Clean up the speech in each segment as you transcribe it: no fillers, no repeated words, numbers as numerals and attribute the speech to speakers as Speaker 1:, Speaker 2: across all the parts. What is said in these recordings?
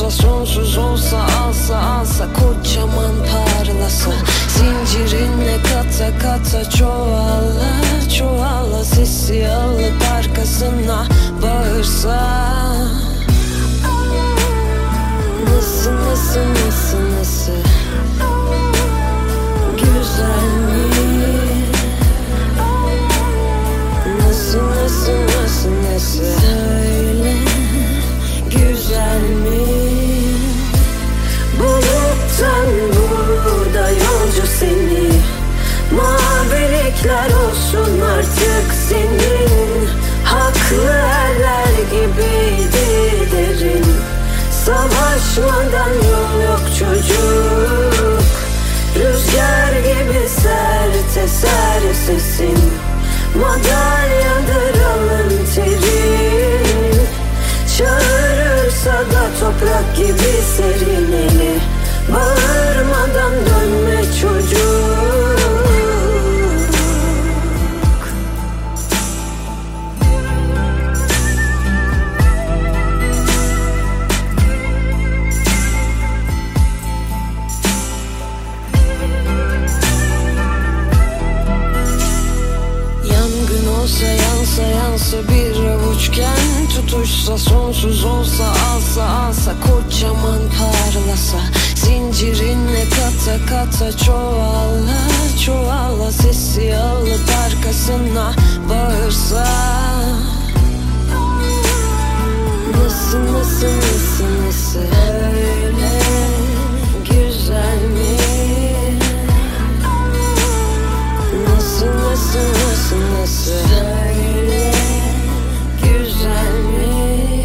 Speaker 1: tutuşsa, sonsuz olsa, alsa kocaman parlasa, zincirinle kata kata çoğala sesi alıp arkasına bağırsa. Nasıl güzel mi? Nasıl söyle, güzel mi? Buluttan burada yolcu seni, mavilikler olsun artık senin. Haklı erler gibiydi derin, savaşmadan yol yok çocuk. Rüzgar gibi sert eser sesin, madalyadır alın terin. Çağırırsa da toprak gibi serin eli, bağırmadan dönme çocuk. Yansa bir avuçken, tutuşsa, sonsuz olsa, alsa kocaman parlasa, zincirinle kata kata çoğala sesi alıp arkasına bağırsa. Nasıl öyle güzel mi? Nasıl söyle, güzel mi?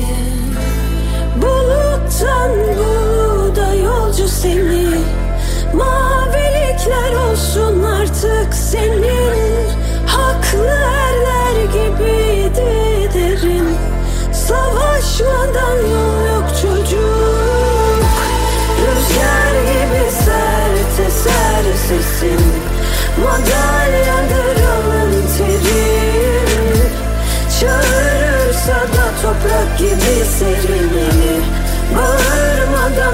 Speaker 1: Buluttan burada yolcu seni, mavilikler olsun artık senin. Haklı erler gibiydi derin, savaşmadan yol yok çocuk. Rüzgar gibi sert eser sesin, madalyadır alın terin. Çağırırsa da toprak gibi serin eli, bağırmadan